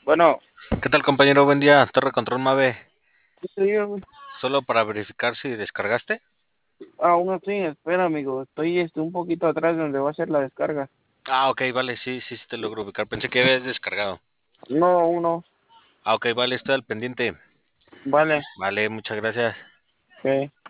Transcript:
Bueno, ¿Qué tal, compañero? Buen día. Torre Control Mave. ¿qué te digo? Solo para verificar si descargaste. Aún así, espera, amigo. Estoy un poquito atrás de donde va a ser la descarga. Ah, ok, vale, sí, te logro ubicar. Pensé que habías descargado. No, aún no. Ah, ok, vale, estoy al pendiente. Vale. Vale, muchas gracias. Ok.